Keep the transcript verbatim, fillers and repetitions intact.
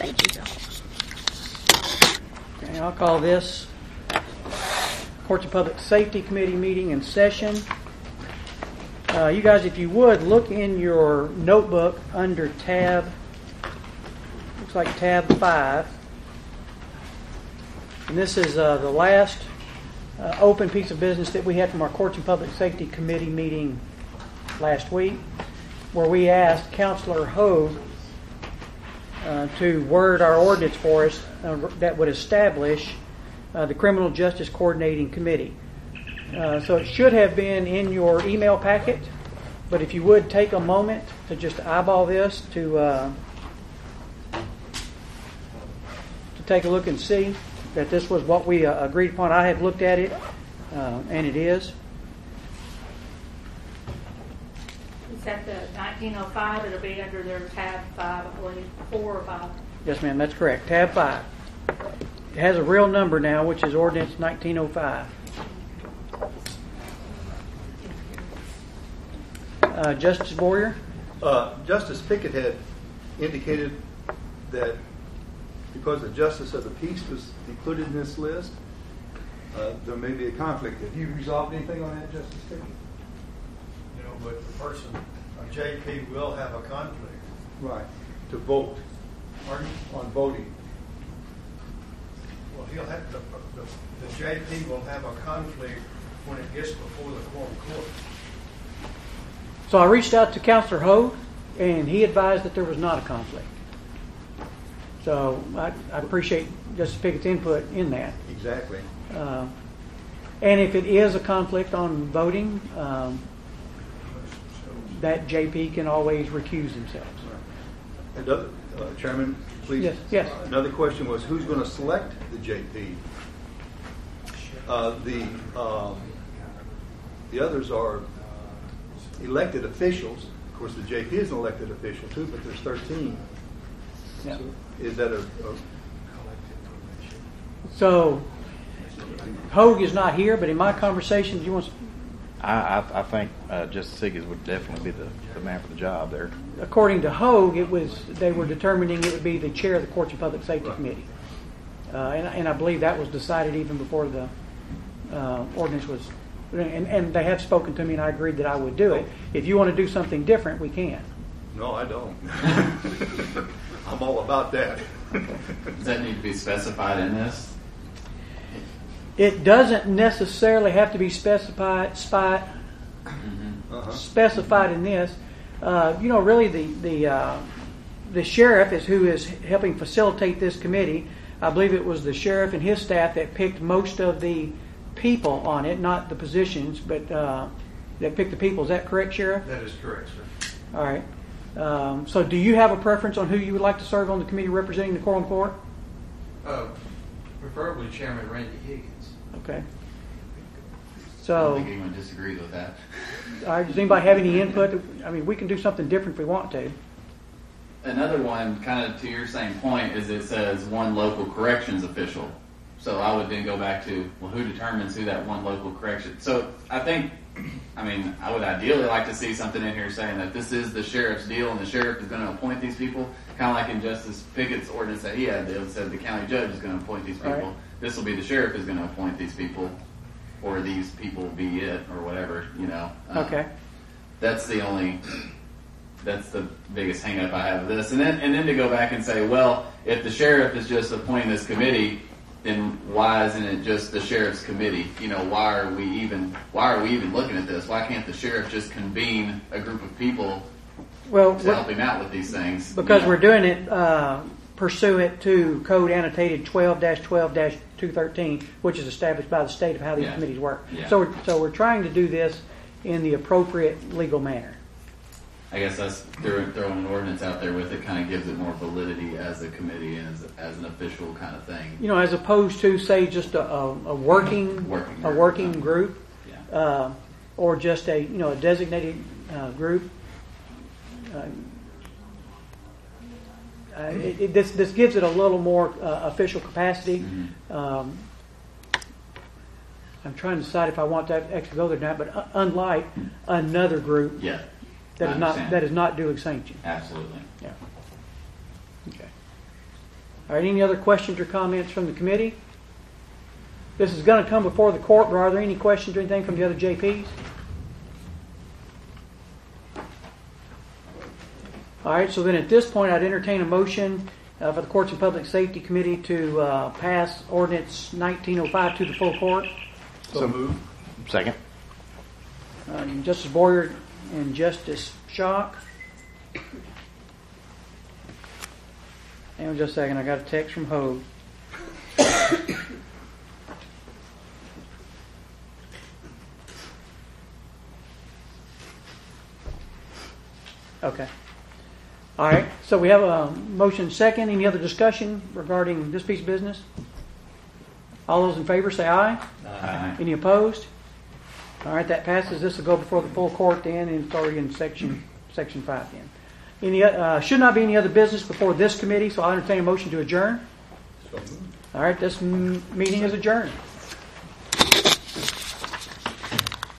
Thank you, Joe. Okay, I'll call this Courts of Public Safety Committee meeting in session. Uh, you guys, if you would, look in your notebook under tab, looks like tab five. And this is uh, the last uh, open piece of business that we had from our Courts and Public Safety Committee meeting last week, where we asked Councilor Hogue uh, to word our ordinance for us uh, that would establish uh, the Criminal Justice Coordinating Committee. Uh, so it should have been in your email packet, but if you would take a moment to just eyeball this, to uh, to take a look and see that this was what we uh, agreed upon. I have looked at it, uh, and it is. Is that the nineteen oh five? It'll be under their tab five, I believe, four or five. Yes, ma'am, that's correct. Tab five. It has a real number now, which is Ordinance nineteen oh five. Uh, Justice Boyer? Uh, Justice Pickett had indicated that because the Justice of the Peace was included in this list, uh, there may be a conflict. Have you resolved anything on that, Justice Pickett? You know, but the person, a J P, will have a conflict. Right. To vote. Pardon? On voting. Well, he'll have, the, the, the J P will have a conflict when it gets before the quorum court. So I reached out to Councilor Hogue, and he advised that there was not a conflict. So I, I appreciate Justice Pickett's input in that. Exactly. Uh, and if it is a conflict on voting, um, that J P can always recuse themselves. Another, uh, Chairman, please. Yes, yes. Another question was, who's going to select the J P? Uh, the um, the others are elected officials. Of course, the J P is an elected official too, but there's thirteen. Yeah. So is that a, a So Hogue is not here, but in my conversations, you want. I, I, I think uh, Justice Higgins would definitely be the, the man for the job there. According to Hogue, it was they were determining it would be the chair of the Courts and Public Safety Right. Committee, uh, and, and I believe that was decided even before the uh, ordinance was. And, and they have spoken to me, and I agreed that I would do it. If you want to do something different, we can. No, I don't. I'm all about that. Does that need to be specified in this? It doesn't necessarily have to be specified spot, Uh-huh. specified in this. Uh, you know, really, the the uh, the sheriff is who is helping facilitate this committee. I believe it was the sheriff and his staff that picked most of the people on it, not the positions, but uh, that picked the people. Is that correct, Sheriff? That is correct, sir. All right. Um, so, do you have a preference on who you would like to serve on the committee representing the quorum court? Uh, preferably Chairman Randy Higgins. Okay. I don't So, think anyone disagrees with that. all right, does anybody have any input? I mean, we can do something different if we want to. Another one, kind of to your same point, is it says one local corrections official. So I would then go back to, well, who determines who that one local correction? So I think, I mean, I would ideally like to see something in here saying that this is the sheriff's deal and the sheriff is going to appoint these people. Kind of like in Justice Pickett's ordinance that he had, it said the county judge is going to appoint these people. Right. This will be the sheriff is going to appoint these people, or these people be it, or whatever, you know. Uh, Okay. That's the only, that's the biggest hang up I have of this. And then, and then to go back and say, well, if the sheriff is just appointing this committee, then why isn't it just the sheriff's committee? You know, why are we even why are we even looking at this? Why can't the sheriff just convene a group of people Well, to help him out with these things? because you know? we're doing it uh, pursuant to Code Annotated twelve dash twelve dash two thirteen, which is established by the state of how these Yeah. committees work. Yeah. So, we're, so we're trying to do this in the appropriate legal manner. I guess that's throwing, throwing an ordinance out there with it kind of gives it more validity as a committee and as, as an official kind of thing. You know, as opposed to say just a, a, a working Working a group, working yeah. group, Yeah. uh, or just a you know a designated uh, group. Uh, uh, it, it, this this gives it a little more uh, official capacity. Mhm. Um, I'm trying to decide if I want that extra go there or not, but uh, unlike another group Yeah. that I is not understand. that is not duly sanctioned. Absolutely. Yeah. Okay. All right, any other questions or comments from the committee? This is going to come before the court, but are there any questions or anything from the other J Ps? All right, so then at this point, I'd entertain a motion uh, for the Courts and Public Safety Committee to uh, pass ordinance nineteen oh five to the full court. So move. Second. Um, Justice Boyer and Justice Shock. Hang on just a second. I got a text from Hogue. Okay. All right. So we have a motion second. Any other discussion regarding this piece of business? All those in favor say aye. Aye. Any opposed? All right, that passes. This will go before the full court then, and it's already in section section five then. Any uh, should not be any other business before this committee, so I'll entertain a motion to adjourn. So moved. All right, this m- meeting is adjourned.